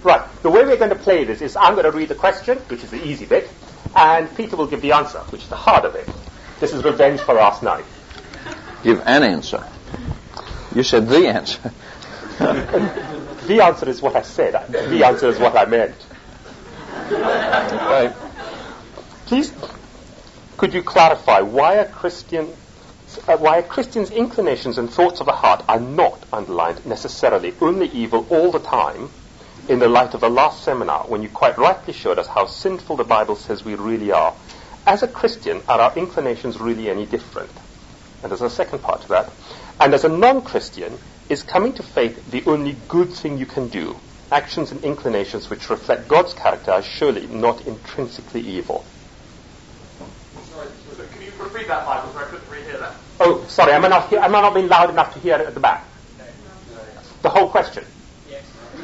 Right, the way we're going to play this is I'm going to read the question, which is the easy bit, and Peter will give the answer, which is the harder bit. This is revenge for last night. Give an answer. You said the answer. The answer is what I said. The answer is what I meant. Okay. Please, could you clarify why a Christian's inclinations and thoughts of the heart are not underlined necessarily only evil all the time in the light of the last seminar when you quite rightly showed us how sinful the Bible says we really are? As a Christian, are our inclinations really any different? And there's a second part to that. And as a non-Christian, is coming to faith the only good thing you can do? Actions and inclinations which reflect God's character are surely not intrinsically evil. Sorry, can you repeat that, Michael, so I couldn't really hear that? Oh, sorry, am I not being loud enough to hear it at the back? No. The whole question? Yes.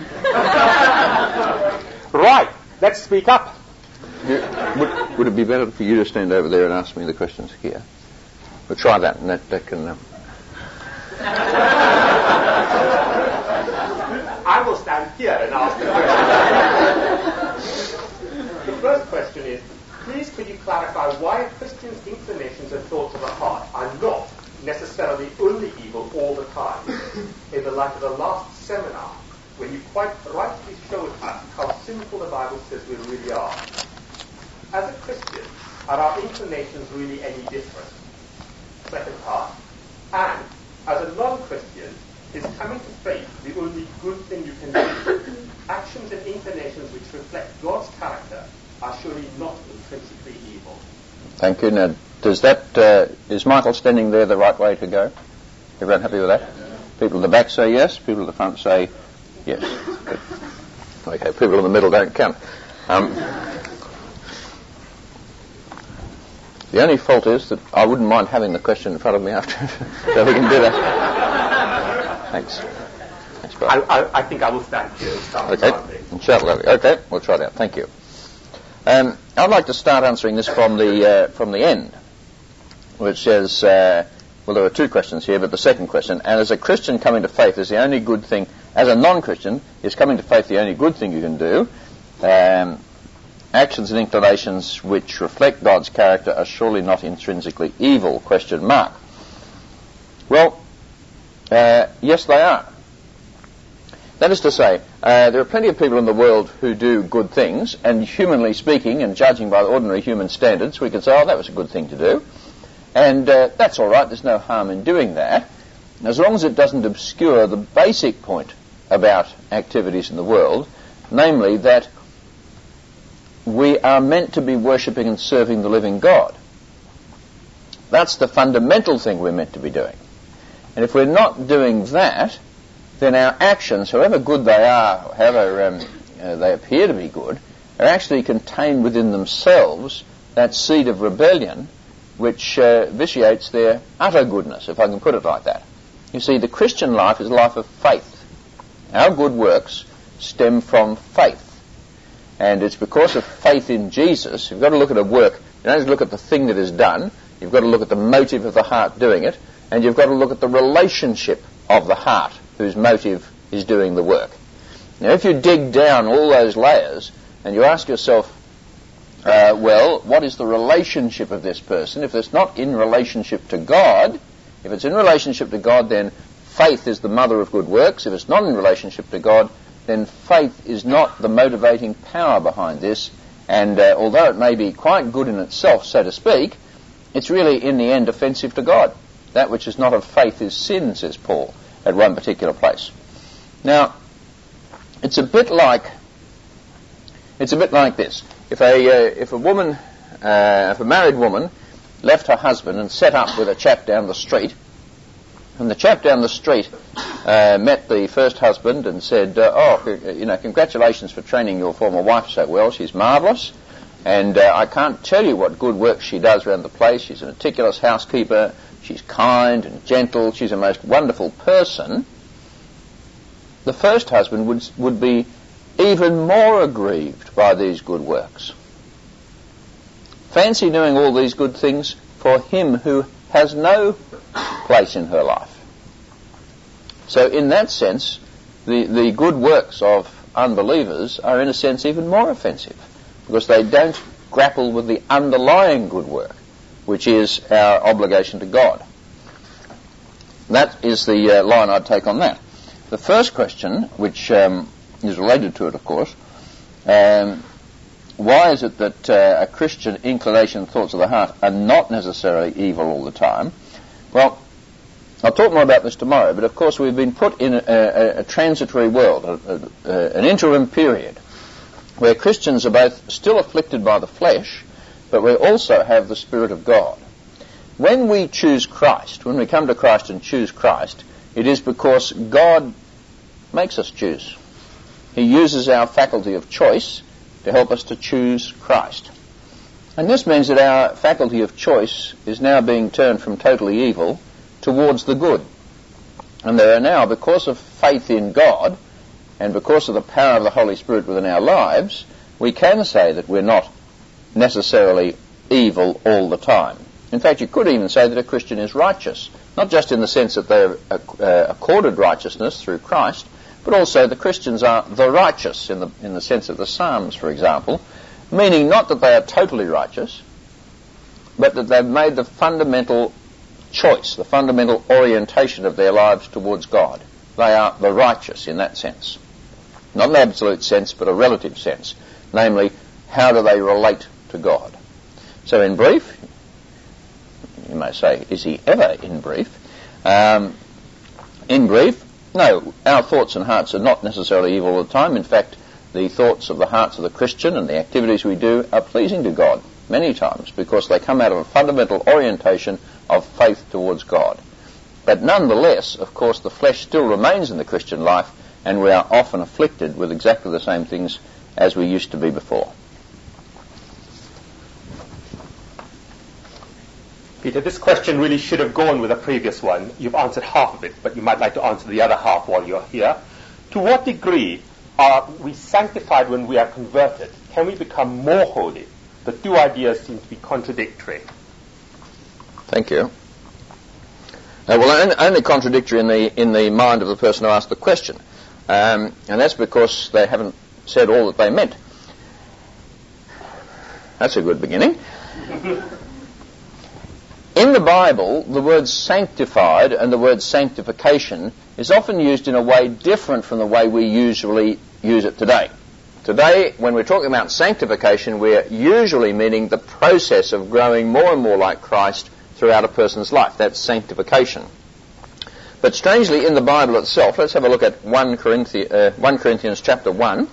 Right, let's speak up. Would it be better for you to stand over there and ask me the questions here? We'll try that, and that can... I will stand here and ask the question. The first question is, please could you clarify why a Christian's inclinations and thoughts of the heart are not necessarily only evil all the time, in the light of the last seminar, when you quite rightly showed us how sinful the Bible says we really are? As a Christian, are our inclinations really any different? Second part. And, as a non-Christian, is coming to faith the only good thing you can do? Actions and inclinations which reflect God's character are surely not intrinsically evil. Thank you. Now, does that, is Michael standing there the right way to go? Everyone happy with that? People at the back say yes, people at the front say yes. Good. Okay, people in the middle don't count. The only fault is that I wouldn't mind having the question in front of me after, so we can do that. Thanks. Thanks, Brian. I think I will stand here and start. Okay. Okay, we'll try that. Thank you. I'd like to start answering this from the end, which says, well, there are two questions here, but the second question, and as a Christian coming to faith is the only good thing, as a non-Christian, is coming to faith the only good thing you can do? Actions and inclinations which reflect God's character are surely not intrinsically evil, ? Well, yes, they are. That is to say, there are plenty of people in the world who do good things, and humanly speaking, and judging by ordinary human standards, we could say, oh, that was a good thing to do. And that's all right, there's no harm in doing that, as long as it doesn't obscure the basic point about activities in the world, namely that we are meant to be worshipping and serving the living God. That's the fundamental thing we're meant to be doing. And if we're not doing that, then our actions, however good they are, however they appear to be good, are actually contained within themselves that seed of rebellion which vitiates their utter goodness, if I can put it like that. You see, the Christian life is a life of faith. Our good works stem from faith. And it's because of faith in Jesus. You've got to look at a work. You don't just look at the thing that is done. You've got to look at the motive of the heart doing it. And you've got to look at the relationship of the heart whose motive is doing the work. Now, if you dig down all those layers and you ask yourself, well, what is the relationship of this person? If it's not in relationship to God, if it's in relationship to God, then faith is the mother of good works. If it's not in relationship to God, then faith is not the motivating power behind this, and although it may be quite good in itself, so to speak, it's really in the end offensive to God. That which is not of faith is sin, says Paul at one particular place. Now, it's a bit like this. If a married woman left her husband and set up with a chap down the street, and the chap down the street met the first husband and said, congratulations for training your former wife so well. She's marvellous, and I can't tell you what good work she does around the place. She's a meticulous housekeeper. She's kind and gentle. She's a most wonderful person. The first husband would be even more aggrieved by these good works. Fancy doing all these good things for him who has no place in her life. So in that sense, the good works of unbelievers are in a sense even more offensive, because they don't grapple with the underlying good work, which is our obligation to God. That is the line I'd take on that. The first question, which is related to it, of course, why is it that a Christian inclination and thoughts of the heart are not necessarily evil all the time? Well, I'll talk more about this tomorrow, but of course we've been put in a transitory world, an interim period, where Christians are both still afflicted by the flesh, but we also have the Spirit of God. When we choose Christ, when we come to Christ and choose Christ, it is because God makes us choose. He uses our faculty of choice to help us to choose Christ. And this means that our faculty of choice is now being turned from totally evil towards the good. And there are now, because of faith in God, and because of the power of the Holy Spirit within our lives, we can say that we're not necessarily evil all the time. In fact, you could even say that a Christian is righteous, not just in the sense that they're accorded righteousness through Christ, but also the Christians are the righteous in the sense of the Psalms, for example, meaning not that they are totally righteous, but that they've made the fundamental choice, the fundamental orientation of their lives towards God. They are the righteous in that sense. Not an absolute sense, but a relative sense. Namely, how do they relate to God? So in brief, you may say, is he ever in brief? In brief, no, our thoughts and hearts are not necessarily evil all the time. In fact, the thoughts of the hearts of the Christian and the activities we do are pleasing to God many times, because they come out of a fundamental orientation of faith towards God. But nonetheless, of course, the flesh still remains in the Christian life, and we are often afflicted with exactly the same things as we used to be before. Peter, this question really should have gone with a previous one. You've answered half of it, but you might like to answer the other half while you're here. To what degree are we sanctified when we are converted? Can we become more holy? The two ideas seem to be contradictory. Thank you. Well, only contradictory in the mind of the person who asked the question. And that's because they haven't said all that they meant. That's a good beginning. In the Bible, the word sanctified and the word sanctification is often used in a way different from the way we usually use it today. Today, when we're talking about sanctification, we're usually meaning the process of growing more and more like Christ throughout a person's life. That's sanctification. But strangely, in the Bible itself, let's have a look at 1 Corinthians chapter 1.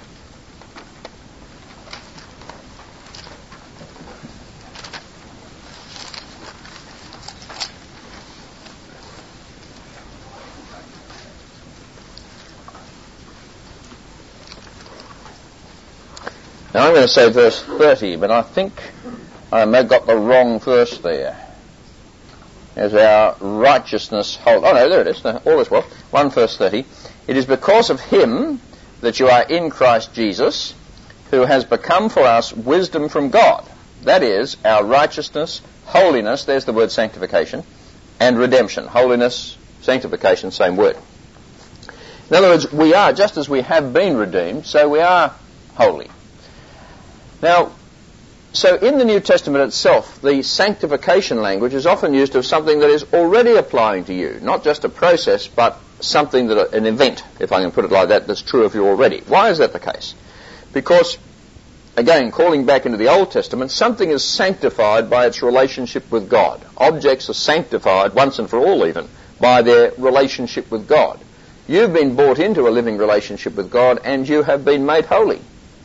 Now I'm going to say verse 30, but I think I may have got the wrong verse there. As our righteousness hold... Oh no, there it is. No, all is well. 1 verse 30. It is because of him that you are in Christ Jesus, who has become for us wisdom from God. That is, our righteousness, holiness, there's the word sanctification, and redemption. Holiness, sanctification, same word. In other words, we are, just as we have been redeemed, so we are holy. Now, so in the New Testament itself, the sanctification language is often used of something that is already applying to you, not just a process, but something that, an event, if I can put it like that, that's true of you already. Why is that the case? Because, again, calling back into the Old Testament, something is sanctified by its relationship with God. Objects are sanctified, once and for all even, by their relationship with God. You've been brought into a living relationship with God, and you have been made holy.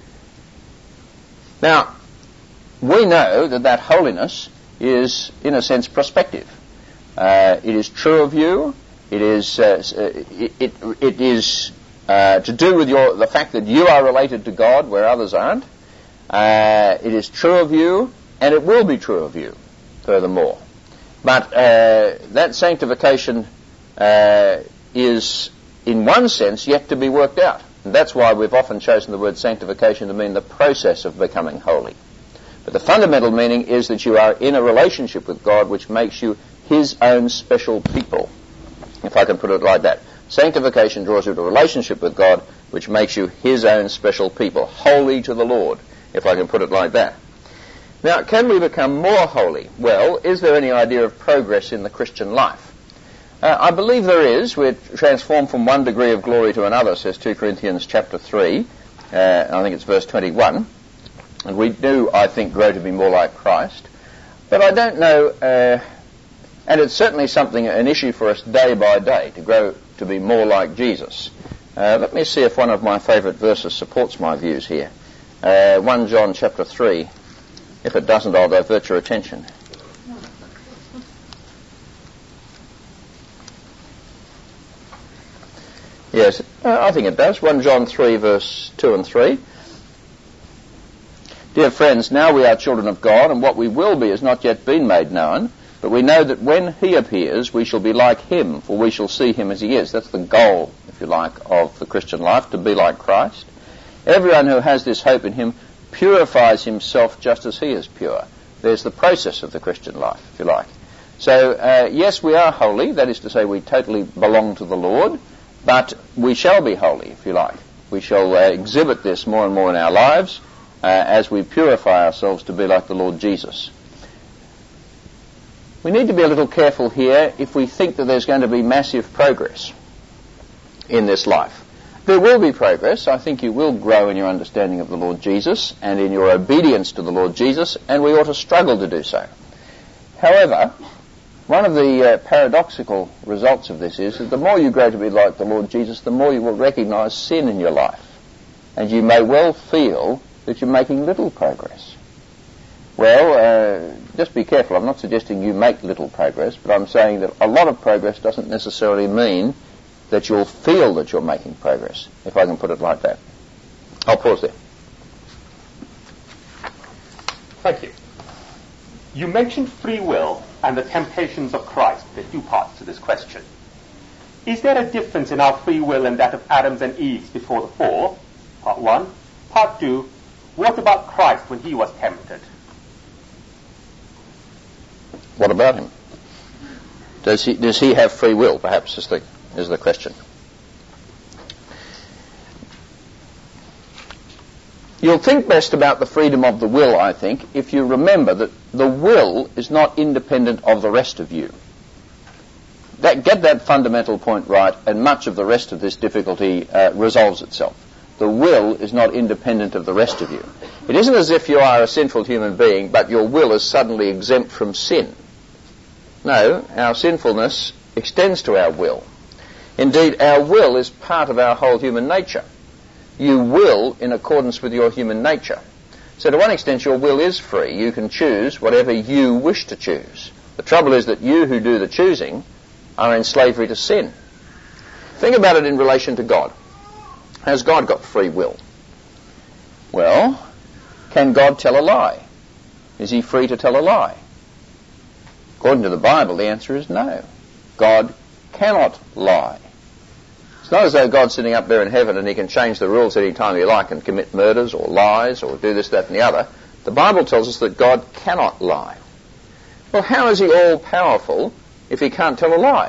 Now, we know that holiness is, in a sense, prospective. It is true of you. It is it is to do with the fact that you are related to God where others aren't. It is true of you, and it will be true of you, furthermore. But that sanctification is, in one sense, yet to be worked out. And that's why we've often chosen the word sanctification to mean the process of becoming holy. But the fundamental meaning is that you are in a relationship with God which makes you his own special people, if I can put it like that. Sanctification draws you to a relationship with God which makes you his own special people, holy to the Lord, if I can put it like that. Now, can we become more holy? Well, is there any idea of progress in the Christian life? I believe there is. We're transformed from one degree of glory to another, says 2 Corinthians chapter 3. I think it's verse 21. And we do, I think, grow to be more like Christ. But I don't know, and it's certainly something, an issue for us day by day, to grow to be more like Jesus. Let me see if one of my favourite verses supports my views here. 1 John chapter 3. If it doesn't, I'll divert your attention. Yes, I think it does. 1 John 3, verse 2 and 3. Dear friends, now we are children of God, and what we will be has not yet been made known, but we know that when he appears, we shall be like him, for we shall see him as he is. That's the goal, if you like, of the Christian life, to be like Christ. Everyone who has this hope in him purifies himself just as he is pure. There's the process of the Christian life, if you like. So, yes, we are holy, that is to say we totally belong to the Lord, but we shall be holy, if you like. We shall exhibit this more and more in our lives as we purify ourselves to be like the Lord Jesus. We need to be a little careful here if we think that there's going to be massive progress in this life. There will be progress. I think you will grow in your understanding of the Lord Jesus and in your obedience to the Lord Jesus, and we ought to struggle to do so. However, one of the paradoxical results of this is that the more you grow to be like the Lord Jesus, the more you will recognize sin in your life. And you may well feel that you're making little progress. Well, just be careful. I'm not suggesting you make little progress, but I'm saying that a lot of progress doesn't necessarily mean that you'll feel that you're making progress, if I can put it like that. I'll pause there. Thank you. You mentioned free will and the temptations of Christ. There are two parts to this question. Is there a difference in our free will and that of Adam's and Eve's before the fall? Part one. Part two, what about Christ when he was tempted? What about him? Does he have free will, perhaps, is the question. You'll think best about the freedom of the will, I think, if you remember that the will is not independent of the rest of you. Get that fundamental point right, and much of the rest of this difficulty resolves itself. The will is not independent of the rest of you. It isn't as if you are a sinful human being, but your will is suddenly exempt from sin. No, our sinfulness extends to our will. Indeed, our will is part of our whole human nature. You will in accordance with your human nature. So to one extent your will is free. You can choose whatever you wish to choose. The trouble is that you who do the choosing are in slavery to sin. Think about it in relation to God. Has God got free will? Well, can God tell a lie? Is he free to tell a lie? According to the Bible, the answer is no. God cannot lie. It's not as though God's sitting up there in heaven and he can change the rules any time he like and commit murders or lies or do this, that and the other. The Bible tells us that God cannot lie. Well, how is he all-powerful if he can't tell a lie?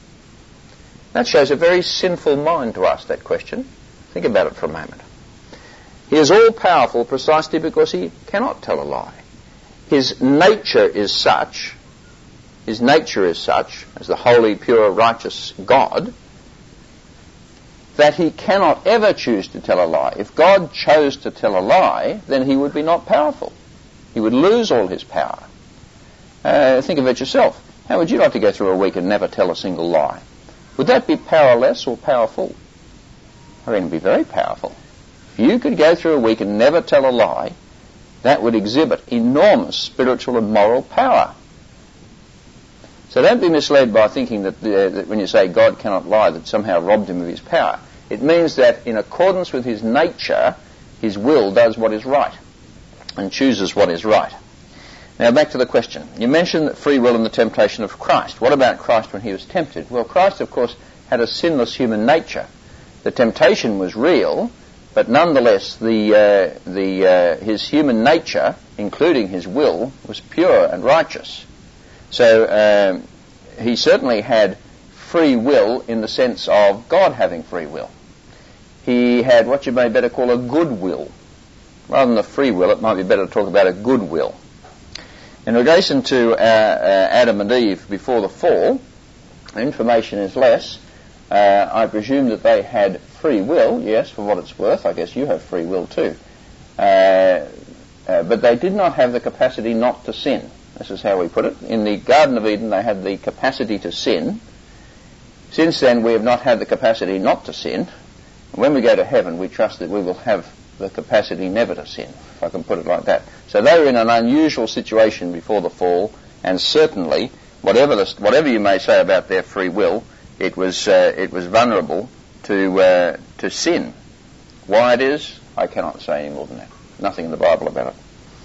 That shows a very sinful mind to ask that question. Think about it for a moment. He is all-powerful precisely because he cannot tell a lie. His nature is such, as the holy, pure, righteous God, that he cannot ever choose to tell a lie. If God chose to tell a lie, then he would be not powerful. He would lose all his power. Think of it yourself. How would you like to go through a week and never tell a single lie? Would that be powerless or powerful? I reckon it would be very powerful. If you could go through a week and never tell a lie, that would exhibit enormous spiritual and moral power. So don't be misled by thinking that when you say God cannot lie, that somehow robbed him of his power. It means that in accordance with his nature, his will does what is right and chooses what is right. Now back to the question. You mentioned free will and the temptation of Christ. What about Christ when he was tempted? Well, Christ, of course, had a sinless human nature. The temptation was real, but nonetheless his human nature, including his will, was pure and righteous. So he certainly had free will in the sense of God having free will. he had what you may better call a good will. Rather than a free will, it might be better to talk about a good will. In relation to Adam and Eve before the fall, information is less. I presume that they had free will, yes, for what it's worth. I guess you have free will too. But they did not have the capacity not to sin. This is how we put it. In the Garden of Eden, they had the capacity to sin. Since then, we have not had the capacity not to sin. And when we go to heaven, we trust that we will have the capacity never to sin, if I can put it like that. So they were in an unusual situation before the fall, and certainly, whatever you may say about their free will, it was vulnerable to sin. Why it is, I cannot say any more than that. Nothing in the Bible about it.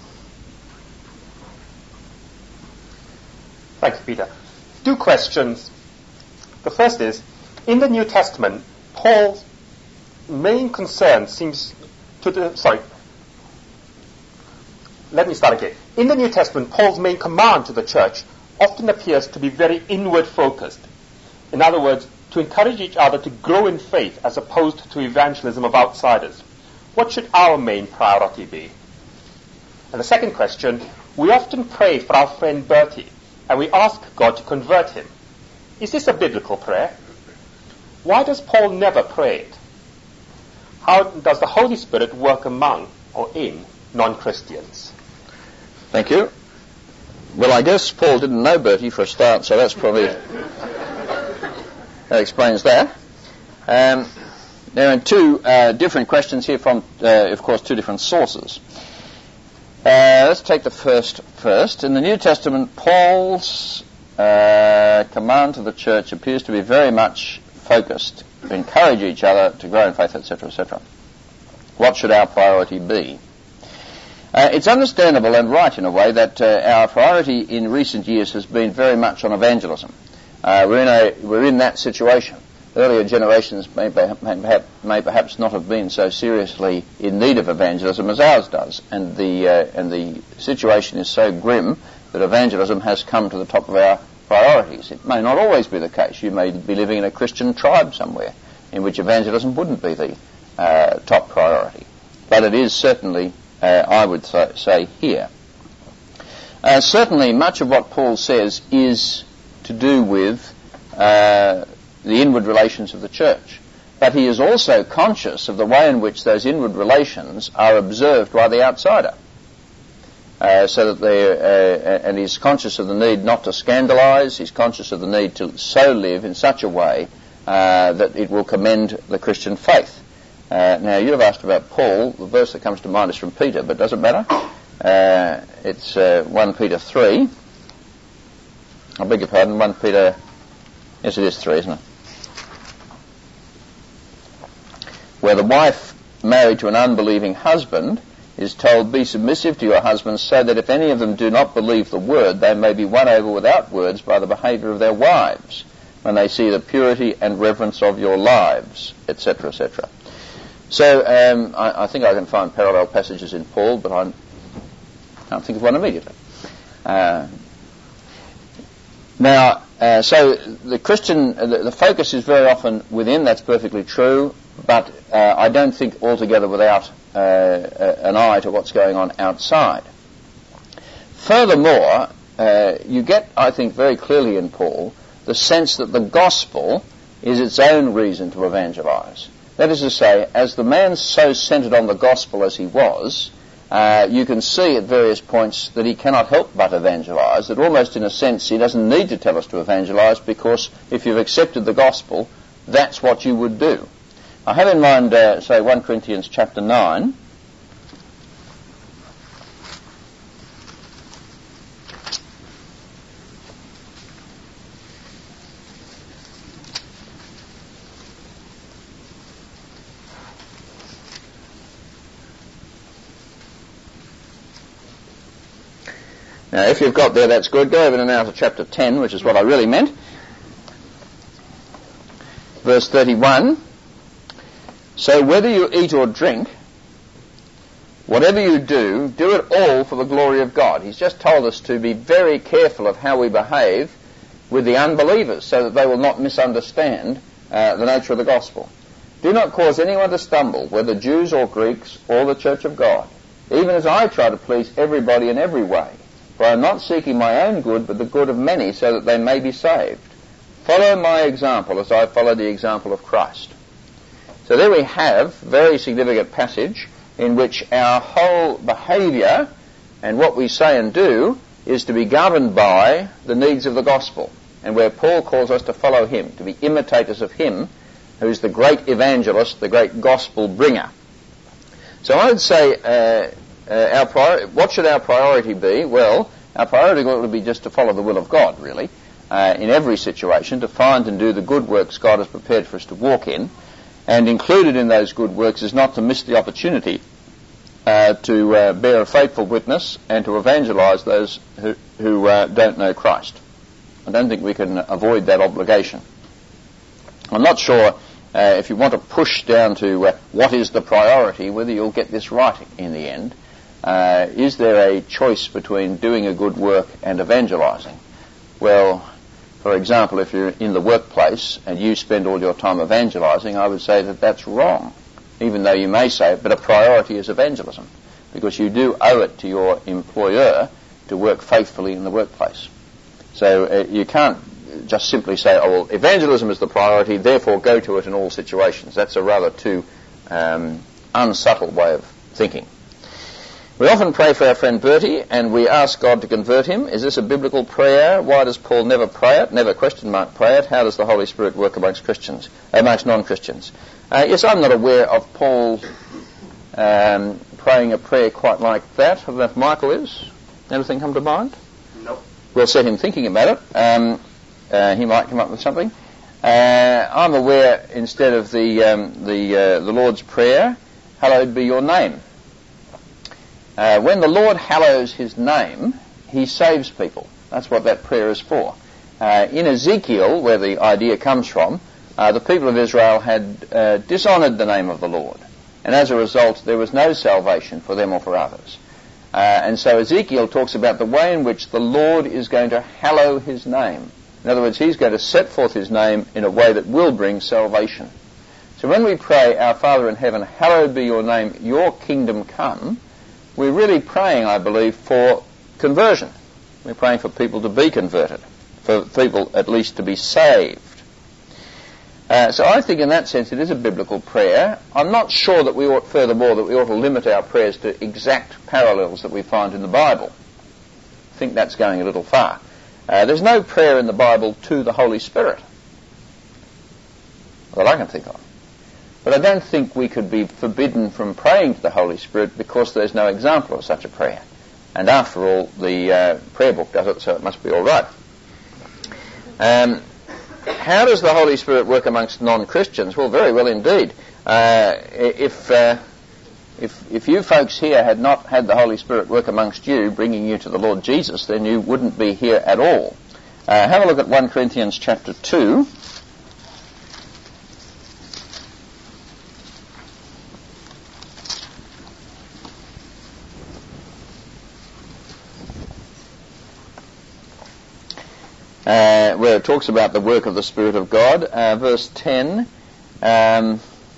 Thank you, Peter. 2 questions. The first is, in the New Testament, Paul's main concern seems to let me start again. In the New Testament, Paul's main command to the church often appears to be very inward focused. In other words, to encourage each other to grow in faith as opposed to evangelism of outsiders. What should our main priority be? And the second question, we often pray for our friend Bertie, and we ask God to convert him. Is this a biblical prayer? Why does Paul never pray it? How does the Holy Spirit work among or in non-Christians? Thank you. Well, I guess Paul didn't know Bertie for a start, so that's probably that explains that. There are 2 different questions here from, of course, 2 different sources. Let's take the first. In the New Testament, Paul's command to the church appears to be very much focused to encourage each other to grow in faith, etc., etc. What should our priority be? It's understandable and right in a way that our priority in recent years has been very much on evangelism. We're in that situation. Earlier generations may perhaps not have been so seriously in need of evangelism as ours does, and the situation is so grim that evangelism has come to the top of our priorities. It may not always be the case. You may be living in a Christian tribe somewhere in which evangelism wouldn't be the top priority, but it is certainly, I would say, here. Certainly, much of what Paul says is to do with the inward relations of the church. But he is also conscious of the way in which those inward relations are observed by the outsider. And he's conscious of the need not to scandalise, he's conscious of the need to so live in such a way that it will commend the Christian faith. Now, you have asked about Paul. The verse that comes to mind is from Peter, but does it matter? It's 1 Peter 3. I beg your pardon, 1 Peter... Yes, it is 3, isn't it? Where the wife married to an unbelieving husband is told, be submissive to your husbands, so that if any of them do not believe the word, they may be won over without words by the behaviour of their wives, when they see the purity and reverence of your lives, etc., etc. So I think I can find parallel passages in Paul, but I can't think of one immediately. So the Christian, the focus is very often within, that's perfectly true, but I don't think altogether without an eye to what's going on outside. Furthermore, you get, I think, very clearly in Paul the sense that the gospel is its own reason to evangelize. That is to say, as the man so centered on the gospel as he was, you can see at various points that he cannot help but evangelize, that almost in a sense he doesn't need to tell us to evangelize, because if you've accepted the gospel, that's what you would do. I have in mind, say, 1 Corinthians chapter 9. Now, if you've got there, that's good. Go over now to chapter 10, which is what I really meant. Verse 31. So whether you eat or drink, whatever you do, do it all for the glory of God. He's just told us to be very careful of how we behave with the unbelievers, so that they will not misunderstand the nature of the gospel. Do not cause anyone to stumble, whether Jews or Greeks or the church of God, even as I try to please everybody in every way. For I am not seeking my own good, but the good of many, so that they may be saved. Follow my example as I follow the example of Christ. So there we have a very significant passage in which our whole behaviour and what we say and do is to be governed by the needs of the gospel, and where Paul calls us to follow him, to be imitators of him, who's the great evangelist, the great gospel bringer. So I would say, what should our priority be? Well, our priority ought to be just to follow the will of God, really, in every situation, to find and do the good works God has prepared for us to walk in, and included in those good works is not to miss the opportunity to bear a faithful witness and to evangelise those who don't know Christ. I don't think we can avoid that obligation. I'm not sure if you want to push down to what is the priority, whether you'll get this right in the end. Is there a choice between doing a good work and evangelising? Well, for example, if you're in the workplace and you spend all your time evangelising, I would say that that's wrong, even though you may say it, but a priority is evangelism, because you do owe it to your employer to work faithfully in the workplace. So you can't just simply say, oh, well, evangelism is the priority, therefore go to it in all situations. That's a rather too unsubtle way of thinking. We often pray for our friend Bertie, and we ask God to convert him. Is this a biblical prayer? Why does Paul never pray it, never question mark pray it? How does the Holy Spirit work amongst Christians, amongst non-Christians? Yes, I'm not aware of Paul praying a prayer quite like that. I don't know if Michael is. Anything come to mind? Nope. We'll set him thinking about it. He might come up with something. I'm aware, instead of the Lord's Prayer, hallowed be your name. When the Lord hallows his name, he saves people. That's what that prayer is for. In Ezekiel, where the idea comes from, the people of Israel had dishonoured the name of the Lord, and as a result there was no salvation for them or for others. And so Ezekiel talks about the way in which the Lord is going to hallow his name. In other words, he's going to set forth his name in a way that will bring salvation. So when we pray, Our Father in heaven, hallowed be your name, your kingdom come, we're really praying, I believe, for conversion. We're praying for people to be converted, for people at least to be saved. So I think in that sense it is a biblical prayer. I'm not sure that we ought, furthermore, that we ought to limit our prayers to exact parallels that we find in the Bible. I think that's going a little far. There's no prayer in the Bible to the Holy Spirit that I can think of. But I don't think we could be forbidden from praying to the Holy Spirit because there's no example of such a prayer. And after all, the prayer book does it, so it must be all right. How does the Holy Spirit work amongst non-Christians? Well, very well indeed. If you folks here had not had the Holy Spirit work amongst you, bringing you to the Lord Jesus, then you wouldn't be here at all. Have a look at 1 Corinthians chapter 2. Where it talks about the work of the Spirit of God. Verse 10, the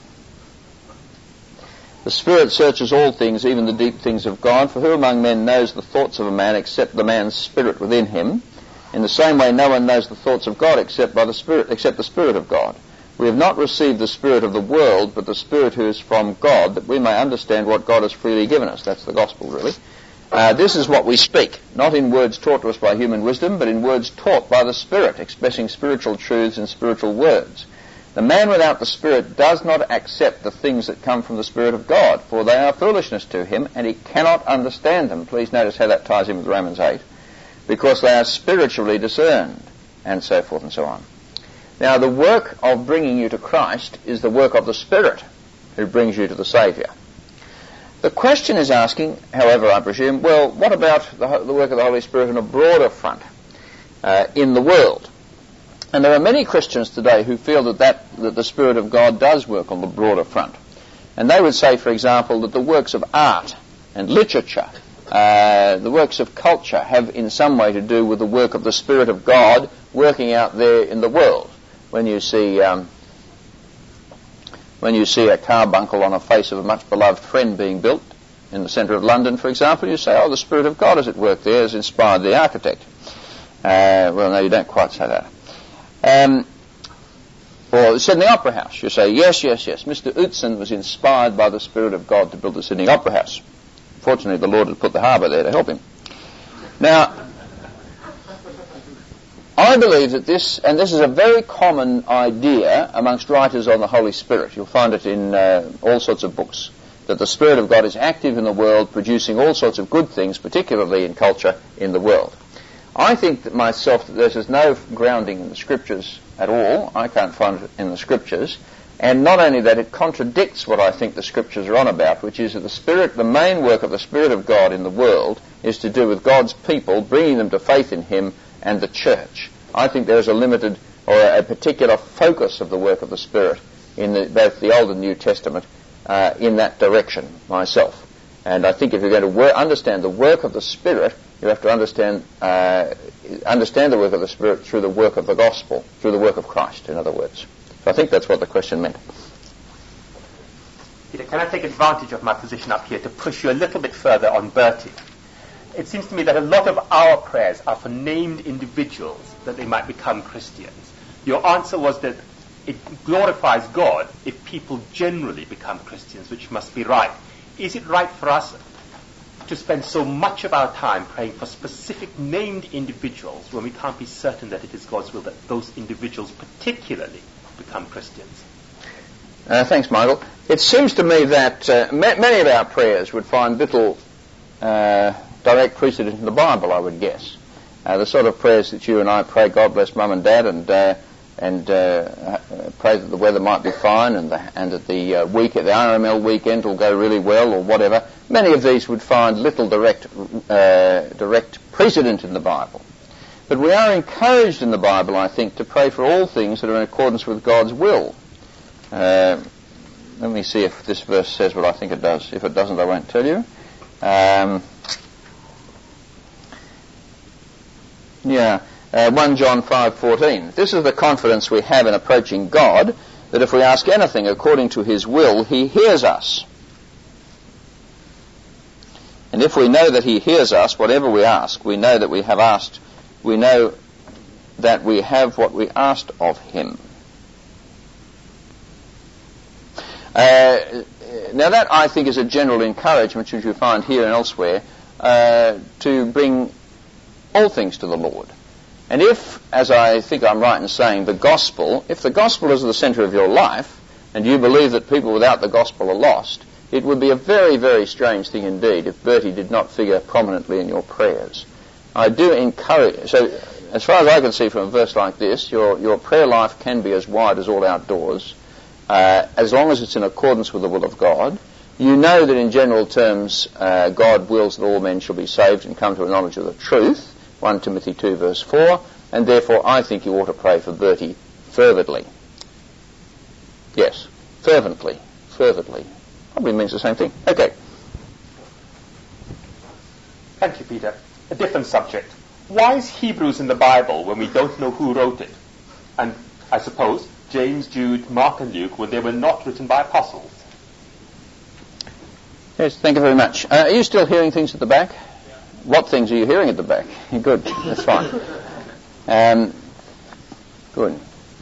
Spirit searches all things, even the deep things of God. For who among men knows the thoughts of a man except the man's spirit within him? In the same way, no one knows the thoughts of God except the Spirit of God. We have not received the spirit of the world, but the Spirit who is from God, that we may understand what God has freely given us. That's the gospel, really. This is what we speak, not in words taught to us by human wisdom, but in words taught by the Spirit, expressing spiritual truths in spiritual words. The man without the Spirit does not accept the things that come from the Spirit of God, for they are foolishness to him, and he cannot understand them. Please notice how that ties in with Romans 8. Because they are spiritually discerned, and so forth and so on. Now, the work of bringing you to Christ is the work of the Spirit, who brings you to the Saviour. The question is asking, however, I presume, well, what about the work of the Holy Spirit on a broader front in the world? And there are many Christians today who feel that the Spirit of God does work on the broader front. And they would say, for example, that the works of art and literature, the works of culture, have in some way to do with the work of the Spirit of God working out there in the world. When you see When you see a carbuncle on a face of a much beloved friend being built in the centre of London, for example, you say, oh, the Spirit of God is at work there, has inspired the architect. Well, no, you don't quite say that. Or Sydney Opera House, you say, yes, Mr. Utzon was inspired by the Spirit of God to build the Sydney Opera House. Fortunately, the Lord had put the harbour there to help him. Now, I believe that this is a very common idea amongst writers on the Holy Spirit. You'll find it in all sorts of books, that the Spirit of God is active in the world, producing all sorts of good things, particularly in culture, in the world. I think that myself that there's no grounding in the Scriptures at all. I can't find it in the Scriptures. And not only that, it contradicts what I think the Scriptures are on about, which is that the main work of the Spirit of God in the world is to do with God's people, bringing them to faith in Him and the church. I think there is a limited or a particular focus of the work of the Spirit in both the Old and New Testament in that direction myself. And I think if you're going to understand the work of the Spirit, you have to understand the work of the Spirit through the work of the gospel, through the work of Christ, in other words. So I think that's what the question meant. Peter, can I take advantage of my position up here to push you a little bit further on Bertie? It seems to me that a lot of our prayers are for named individuals that they might become Christians. Your answer was that it glorifies God if people generally become Christians, which must be right. Is it right for us to spend so much of our time praying for specific named individuals when we can't be certain that it is God's will that those individuals particularly become Christians? Thanks, Michael. It seems to me that many of our prayers would find little direct precedent in the Bible, I would guess. The sort of prayers that you and I pray, God bless Mum and Dad, and pray that the weather might be fine and that the RML weekend will go really well or whatever. Many of these would find little direct precedent in the Bible. But we are encouraged in the Bible, I think, to pray for all things that are in accordance with God's will. Let me see if this verse says what I think it does. If it doesn't, I won't tell you. 1 John 5:14. This is the confidence we have in approaching God, that if we ask anything according to His will, He hears us. And if we know that He hears us, whatever we ask, we know that we have asked. We know that we have what we asked of Him. Now that, I think, is a general encouragement, which you find here and elsewhere, to bring all things to the Lord. And if, as I think I'm right in saying, if the gospel is the centre of your life, and you believe that people without the gospel are lost, it would be a very, very strange thing indeed if Bertie did not figure prominently in your prayers. I do encourage, so as far as I can see from a verse like this, your prayer life can be as wide as all outdoors, as long as it's in accordance with the will of God. You know that in general terms, God wills that all men shall be saved and come to a knowledge of the truth, 1 Timothy 2 verse 4, and therefore I think you ought to pray for Bertie fervently. Yes, fervently. Probably means the same thing. Okay. Thank you, Peter. A different subject. Why is Hebrews in the Bible when we don't know who wrote it? And I suppose James, Jude, Mark and Luke, when they were not written by apostles? Yes, thank you very much. Are you still hearing things at the back? What things are you hearing at the back? Good, that's fine. Good.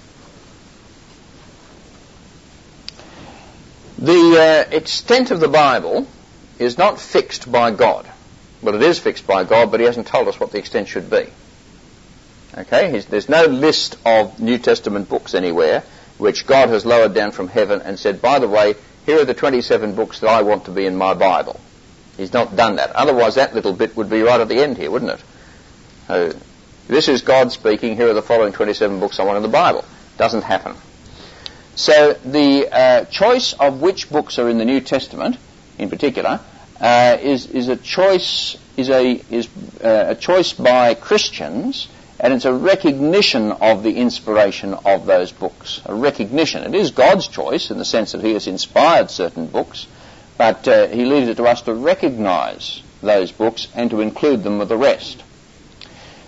The extent of the Bible is not fixed by God. Well, it is fixed by God, but He hasn't told us what the extent should be. Okay? There's no list of New Testament books anywhere which God has lowered down from heaven and said, by the way, here are the 27 books that I want to be in my Bible. He's not done that. Otherwise, that little bit would be right at the end here, wouldn't it? This is God speaking. Here are the following 27 books I want in the Bible. Doesn't happen. So the choice of which books are in the New Testament, in particular, is a choice by Christians, and it's a recognition of the inspiration of those books. A recognition. It is God's choice in the sense that He has inspired certain books, but He leaves it to us to recognize those books and to include them with the rest.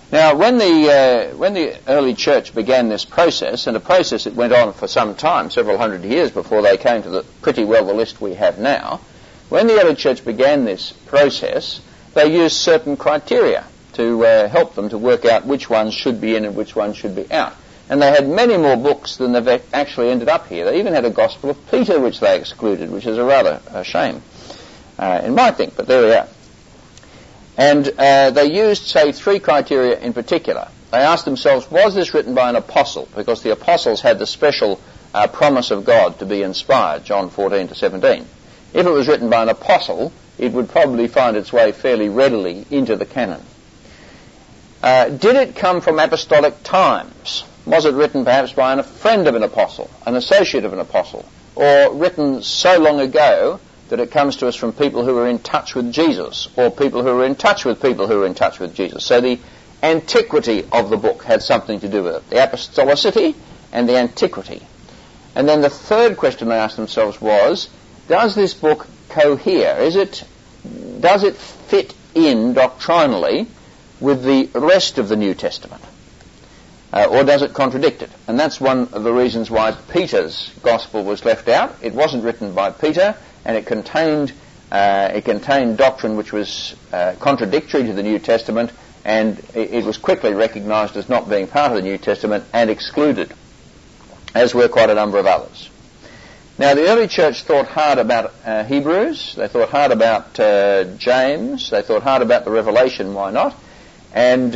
Now, when the early church began this process, and a process that went on for some time, several hundred years before they came to pretty well the list we have now, when the early church began this process, they used certain criteria to help them to work out which ones should be in and which ones should be out. And they had many more books than they've actually ended up here. They even had a Gospel of Peter which they excluded, which is a rather a shame, in my think, but there we are. And they used, say, 3 criteria in particular. They asked themselves, was this written by an apostle? Because the apostles had the special promise of God to be inspired, John 14 to 17. If it was written by an apostle, it would probably find its way fairly readily into the canon. Did it come from apostolic times? Was it written perhaps by a friend of an apostle, an associate of an apostle, or written so long ago that it comes to us from people who are in touch with Jesus, or people who are in touch with people who are in touch with Jesus? So the antiquity of the book had something to do with it, the apostolicity and the antiquity. And then the third question they asked themselves was, does this book cohere? Does it fit in doctrinally with the rest of the New Testament? Or does it contradict it? And that's one of the reasons why Peter's Gospel was left out. It wasn't written by Peter, and it contained doctrine which was contradictory to the New Testament, and it was quickly recognised as not being part of the New Testament and excluded, as were quite a number of others. Now, the early church thought hard about Hebrews, they thought hard about James, they thought hard about the Revelation, why not? And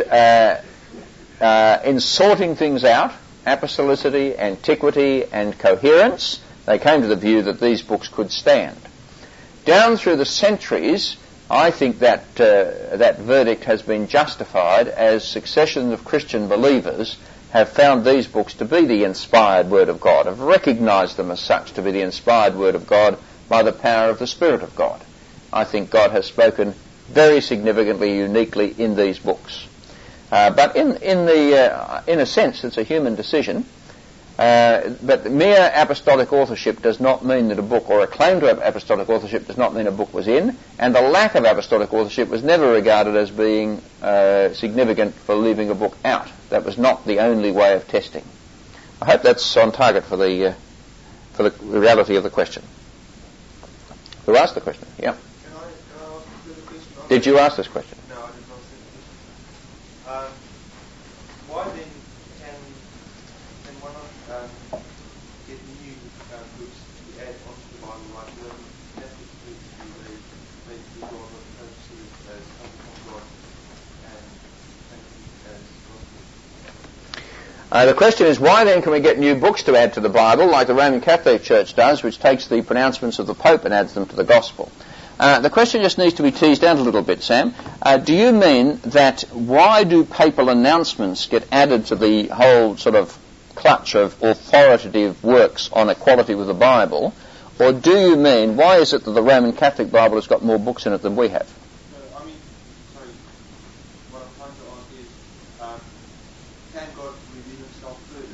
in sorting things out, apostolicity, antiquity, and coherence, they came to the view that these books could stand. Down through the centuries, I think that that verdict has been justified as successions of Christian believers have found these books to be the inspired Word of God, have recognised them as such to be the inspired Word of God by the power of the Spirit of God. I think God has spoken very significantly, uniquely in these books. But in a sense, it's a human decision. But mere apostolic authorship does not mean that a book, or a claim to apostolic authorship does not mean a book was in, and the lack of apostolic authorship was never regarded as being significant for leaving a book out. That was not the only way of testing. I hope that's on target for the reality of the question. Who asked the question? Yeah. Can I ask the question? Did you ask this question? No, I did not ask the question. Why then can one not get new books to add onto the Bible, like the Catholic books they do God what the Pope says as coming from God and as gospel? The question is, why then can we get new books to add to the Bible, like the Roman Catholic Church does, which takes the pronouncements of the Pope and adds them to the Gospel? The question just needs to be teased out a little bit, Sam. Do you mean that why do papal announcements get added to the whole sort of clutch of authoritative works on equality with the Bible, or do you mean why is it that the Roman Catholic Bible has got more books in it than we have? No, I mean, sorry, what I'm trying to ask is, can God reveal himself further?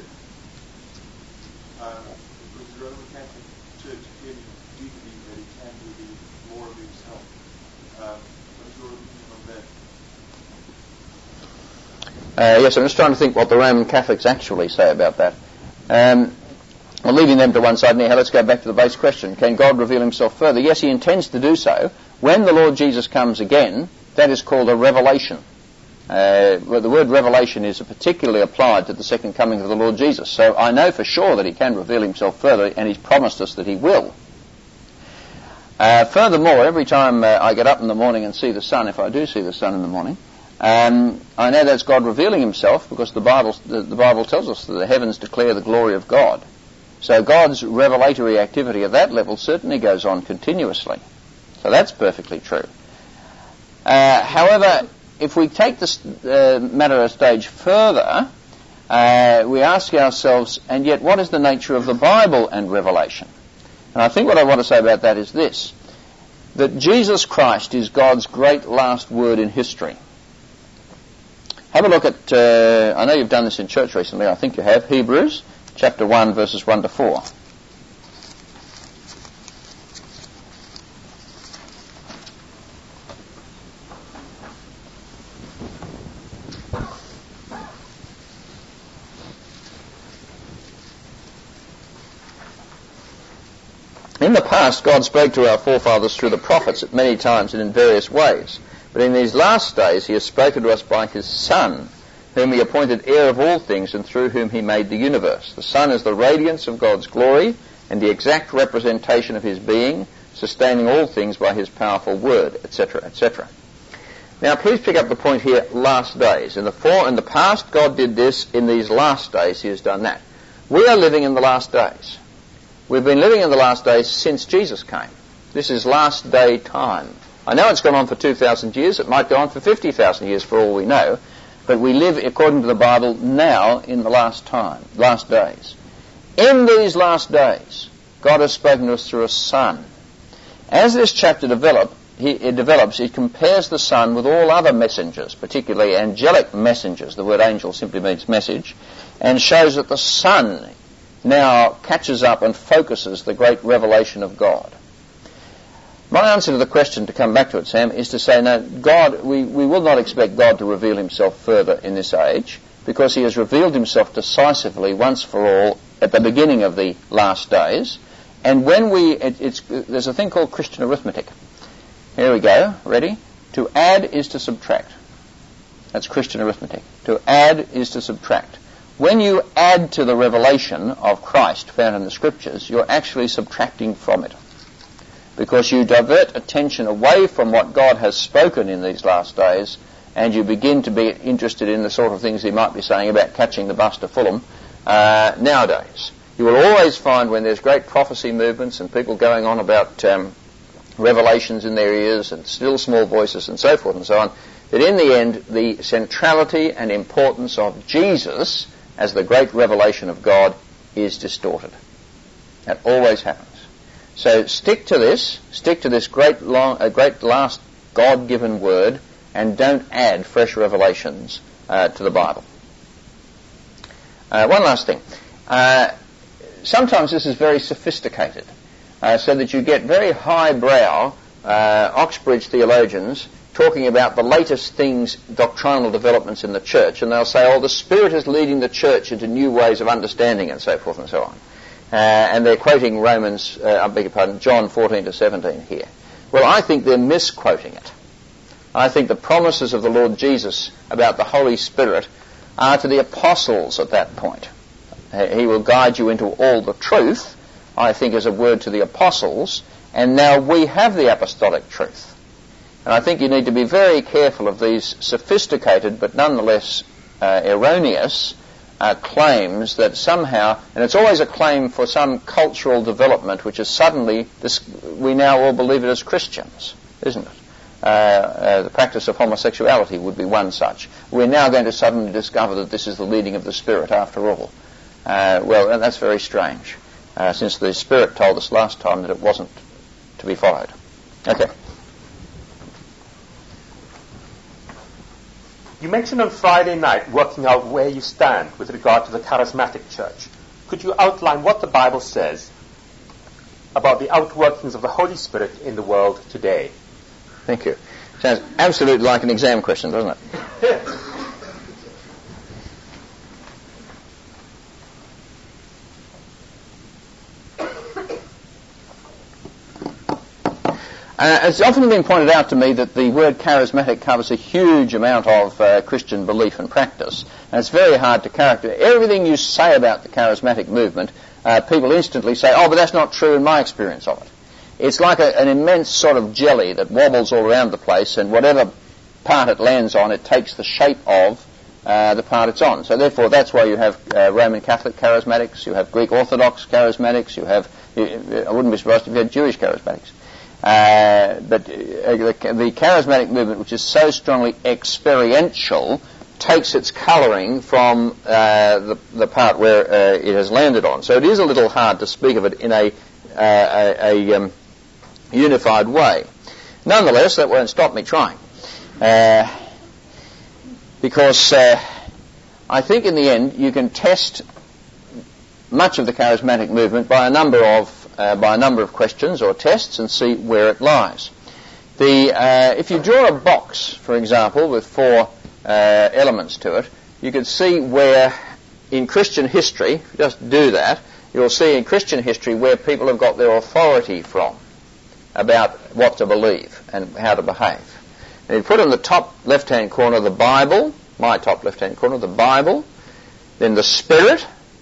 Because the Roman Catholic Church clearly do believe that he can reveal more of himself. What is your opinion on that? Yes, I'm just trying to think what the Roman Catholics actually say about that. Well, leaving them to one side anyhow, let's go back to the base question. Can God reveal himself further? Yes, he intends to do so. When the Lord Jesus comes again, that is called a revelation. Well, the word revelation is particularly applied to the second coming of the Lord Jesus. So I know for sure that he can reveal himself further, and he's promised us that he will. Furthermore, every time I get up in the morning and see the sun, if I do see the sun in the morning, I know that's God revealing himself, because the Bible tells us that the heavens declare the glory of God. So God's revelatory activity at that level certainly goes on continuously. So that's perfectly true. However, if we take this matter a stage further, we ask ourselves, and yet what is the nature of the Bible and revelation? And I think what I want to say about that is this, that Jesus Christ is God's great last word in history. Have a look at, I know you've done this in church recently, I think you have, Hebrews chapter 1, verses 1 to 4. In the past, God spoke to our forefathers through the prophets at many times and in various ways. But in these last days he has spoken to us by his Son, whom he appointed heir of all things and through whom he made the universe. The Son is the radiance of God's glory and the exact representation of his being, sustaining all things by his powerful word, etc., etc. Now please pick up the point here, last days. In the past God did this, in these last days he has done that. We are living in the last days. We've been living in the last days since Jesus came. This is last day time. I know it's gone on for 2,000 years. It might go on for 50,000 years for all we know. But we live, according to the Bible, now in the last days. In these last days, God has spoken to us through a Son. As this chapter develops, it compares the Son with all other messengers, particularly angelic messengers. The word angel simply means message, and shows that the Son now catches up and focuses the great revelation of God. My answer to the question, to come back to it, Sam, is to say, no, God, we will not expect God to reveal himself further in this age, because he has revealed himself decisively once for all at the beginning of the last days. And when there's a thing called Christian arithmetic. Here we go, ready? To add is to subtract. That's Christian arithmetic. To add is to subtract. When you add to the revelation of Christ found in the Scriptures, you're actually subtracting from it, because you divert attention away from what God has spoken in these last days, and you begin to be interested in the sort of things he might be saying about catching the bus to Fulham nowadays. You will always find, when there's great prophecy movements and people going on about revelations in their ears and still small voices and so forth and so on, that in the end the centrality and importance of Jesus as the great revelation of God is distorted. That always happens. So stick to this great last God-given word, and don't add fresh revelations to the Bible. One last thing. Sometimes this is very sophisticated, so that you get very highbrow Oxbridge theologians talking about the latest things, doctrinal developments in the church, and they'll say, oh, the Spirit is leading the church into new ways of understanding, and so forth and so on. And they're quoting John 14 to 17 here. Well, I think they're misquoting it. I think the promises of the Lord Jesus about the Holy Spirit are to the apostles at that point. He will guide you into all the truth, I think, is a word to the apostles, and now we have the apostolic truth. And I think you need to be very careful of these sophisticated but nonetheless erroneous claims that somehow, and it's always a claim for some cultural development which is suddenly, we now all believe it as Christians, isn't it? The practice of homosexuality would be one such. We're now going to suddenly discover that this is the leading of the Spirit after all. Well, and that's very strange, since the Spirit told us last time that it wasn't to be followed. Okay. You mentioned on Friday night working out where you stand with regard to the charismatic church. Could you outline what the Bible says about the outworkings of the Holy Spirit in the world today? Thank you. Sounds absolutely like an exam question, doesn't it? It's often been pointed out to me that the word charismatic covers a huge amount of Christian belief and practice, and it's very hard to characterize. Everything you say about the charismatic movement, people instantly say, oh, but that's not true in my experience of it. It's like an immense sort of jelly that wobbles all around the place, and whatever part it lands on, it takes the shape of the part it's on. So therefore, that's why you have Roman Catholic charismatics, you have Greek Orthodox charismatics, I wouldn't be surprised if you had Jewish charismatics. But the charismatic movement, which is so strongly experiential, takes its colouring from the part where it has landed on. So it is a little hard to speak of it in a unified way. Nonetheless, that won't stop me trying, because I think in the end you can test much of the charismatic movement by a number of questions or tests and see where it lies. If you draw a box, for example, with 4 elements to it, you could see where in Christian history, if you just do that, you'll see in Christian history where people have got their authority from about what to believe and how to behave. And you put in the top left-hand corner the Bible, my top left-hand corner, the Bible, then the Spirit,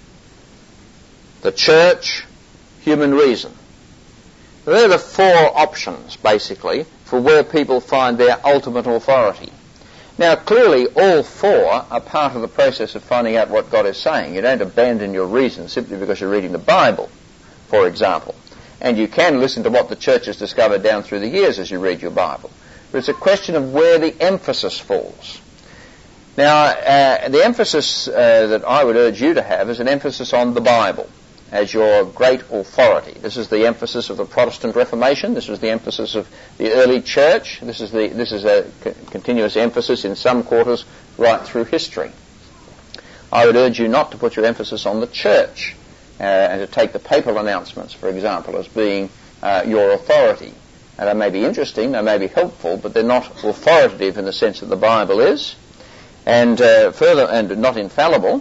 the Church, human reason. They're the four options, basically, for where people find their ultimate authority. Now, clearly, all four are part of the process of finding out what God is saying. You don't abandon your reason simply because you're reading the Bible, for example. And you can listen to what the church has discovered down through the years as you read your Bible. But it's a question of where the emphasis falls. Now, the emphasis that I would urge you to have is an emphasis on the Bible as your great authority. This is the emphasis of the Protestant Reformation. This was the emphasis of the early church. This is a continuous emphasis in some quarters right through history. I would urge you not to put your emphasis on the church and to take the papal announcements, for example, as being your authority. And they may be interesting, they may be helpful, but they're not authoritative in the sense that the Bible is. And further, and not infallible,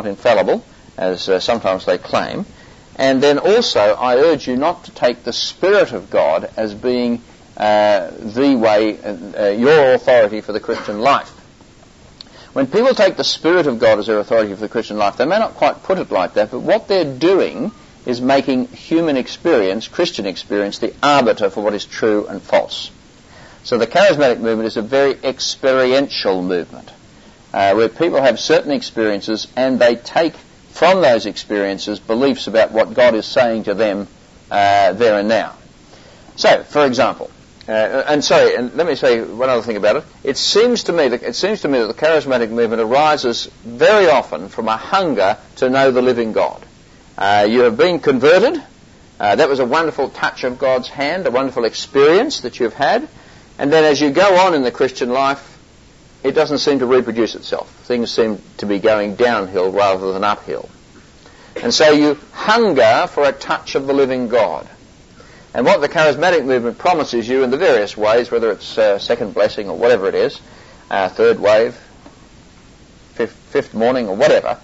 as sometimes they claim. And then also, I urge you not to take the Spirit of God as being the way, your authority for the Christian life. When people take the Spirit of God as their authority for the Christian life, they may not quite put it like that, but what they're doing is making human experience, Christian experience, the arbiter for what is true and false. So the charismatic movement is a very experiential movement, where people have certain experiences and they take from those experiences beliefs about what God is saying to them there and now. So, for example, and let me say one other thing about it. It seems to me that the charismatic movement arises very often from a hunger to know the living God. You have been converted. That was a wonderful touch of God's hand, a wonderful experience that you've had. And then as you go on in the Christian life, it doesn't seem to reproduce itself. Things seem to be going downhill rather than uphill. And so you hunger for a touch of the living God. And what the charismatic movement promises you in the various ways, whether it's second blessing or whatever it is, third wave, fifth morning or whatever,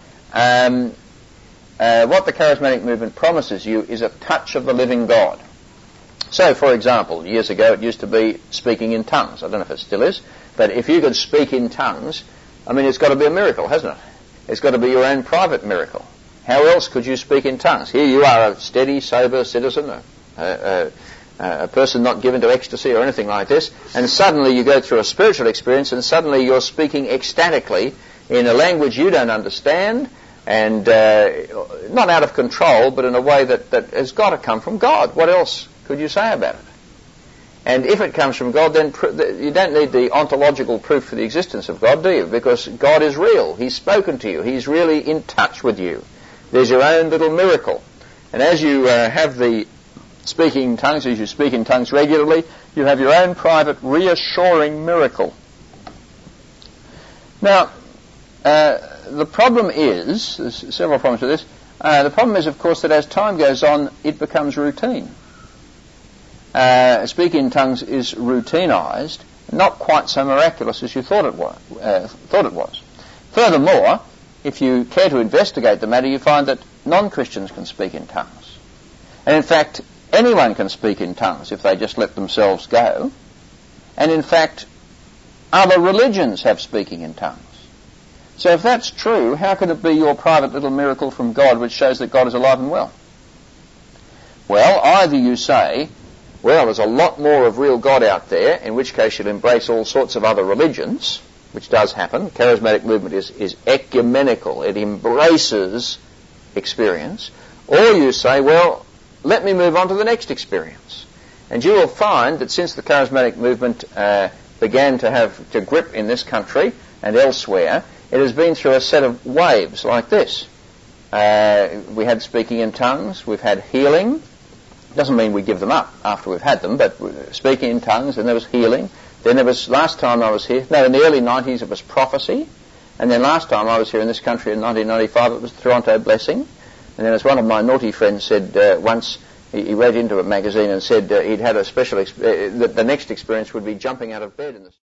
what the charismatic movement promises you is a touch of the living God. So, for example, years ago it used to be speaking in tongues. I don't know if it still is, but if you could speak in tongues, I mean, it's got to be a miracle, hasn't it? It's got to be your own private miracle. How else could you speak in tongues? Here you are, a steady, sober citizen, a person not given to ecstasy or anything like this, and suddenly you go through a spiritual experience and suddenly you're speaking ecstatically in a language you don't understand, and not out of control, but in a way that has got to come from God. What else could you say about it? And if it comes from God, then you don't need the ontological proof for the existence of God, do you? Because God is real. He's spoken to you. He's really in touch with you. There's your own little miracle. And as you have the speaking in tongues, as you speak in tongues regularly, you have your own private reassuring miracle. Now, the problem is, there's several problems with this, the problem is, of course, that as time goes on, it becomes routine. Speaking in tongues is routinized, not quite so miraculous as you thought it was. Furthermore, if you care to investigate the matter, you find that non-Christians can speak in tongues. And in fact, anyone can speak in tongues if they just let themselves go. And in fact, other religions have speaking in tongues. So if that's true, how can it be your private little miracle from God which shows that God is alive and well? Well, either you say, well, there's a lot more of real God out there, in which case you'll embrace all sorts of other religions, which does happen. Charismatic movement is ecumenical. It embraces experience. Or you say, well, let me move on to the next experience. And you will find that since the charismatic movement began to grip in this country and elsewhere, it has been through a set of waves like this. We had speaking in tongues, we've had healing. Doesn't mean we give them up after we've had them, but speaking in tongues, and there was healing. Then there was, last time I was here, in the early 90s it was prophecy, and then last time I was here in this country in 1995 it was Toronto blessing. And then as one of my naughty friends said once, he wrote into a magazine and said he'd had a special, that the next experience would be jumping out of bed in the